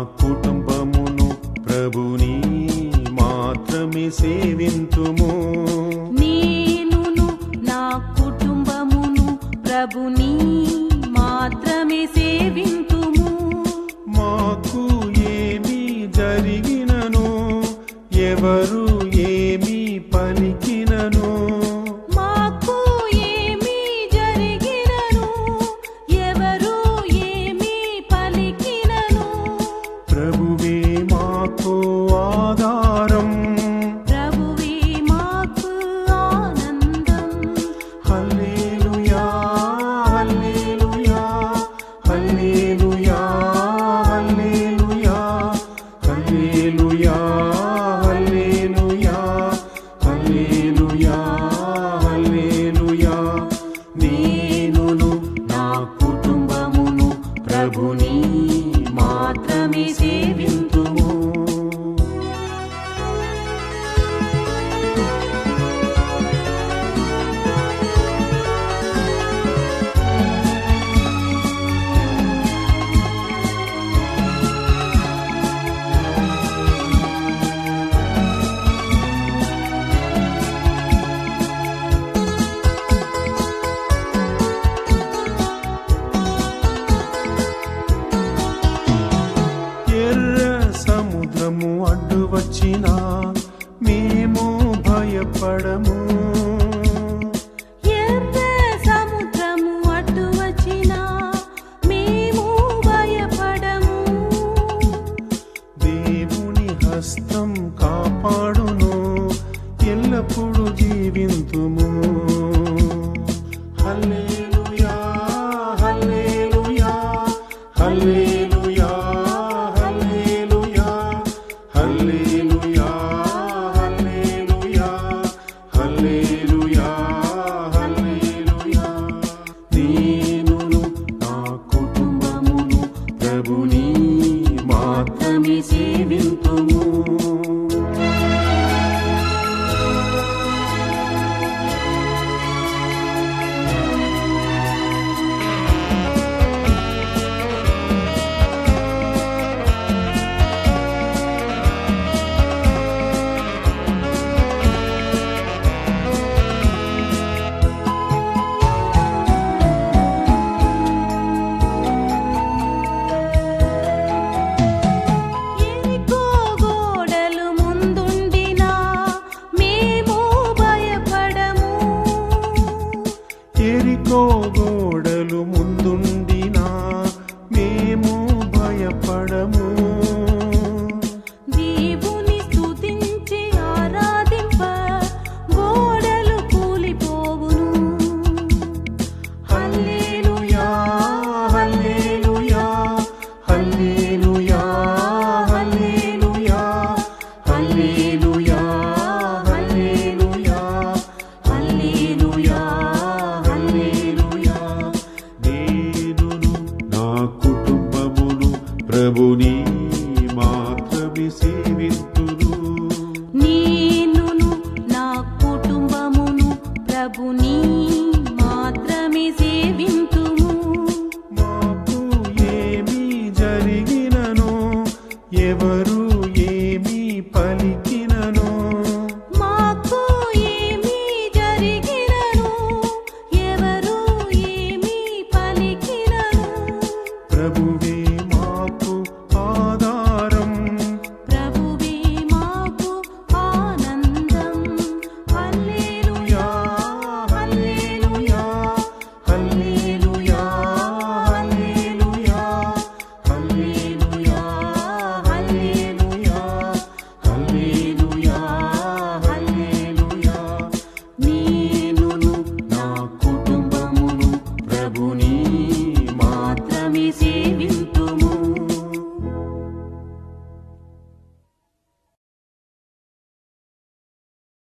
కుటుంబమును ప్రభుని మాత్రమే సేవింతుము. నేనును నా కుటుంబమును ప్రభుని మాత్రమే సేవింతుము. మాకు ఏమి జరిగినను ఎవరు ఏమి పలికినను, మాకు ఏమి జరిగినను ఎవరు ఏమి పలికినను, ప్రభువే మాకు ఆధారం. ప్రభువే మాకు ఆనందం. హల్లెలూయా హల్లెలూయా హల్లెలూయా హల్లెలూయా హల్లెలూయా హల్లెలూయా హల్లెలూయా హల్లెలూయా. నేనును నా కుటుంబమును ప్రభుని మాత్రమే సేవింతుము. ఎర్ర సముద్రము అడ్డు వచ్చినా మేము భయపడము. ఎర్ర సముద్రము అడ్డు వచ్చినా మేము భయపడము. దేవుని హస్తం కాపాడును, ఎల్లప్పుడూ జీవింతుము. హల్లెలూయా హల్లెలూయా హల్లెలూయా హల్లెలూయా హల్లెలూయా హల్లెలూయా హల్లెలూయా హల్లెలూయా. నేనును నా కుటుంబమును ప్రభుని మాత్రమే సేవింతుము. ఎరికో గోడలు ముందుండినా మేము భయపడము. ఎరికో గోడలు ముందుండినా మేము భయపడము. దేవుని స్తుతించి ఆరాధింప గోడలు కూలిపోవును. హల్లెలూయా హల్లెలూయా హల్లెలూయా హల్లెలూయా హల్లెలూయా హల్లెలూయా హల్లెలూయా హల్లెలూయా. నేనును నా కుటుంబమును ప్రభుని మాత్రమే సేవింతును. నేనును నా కుటుంబమును ప్రభుని మాత్రమే సేవింతుము. మాకు ఏమి జరిగినను ఎవరు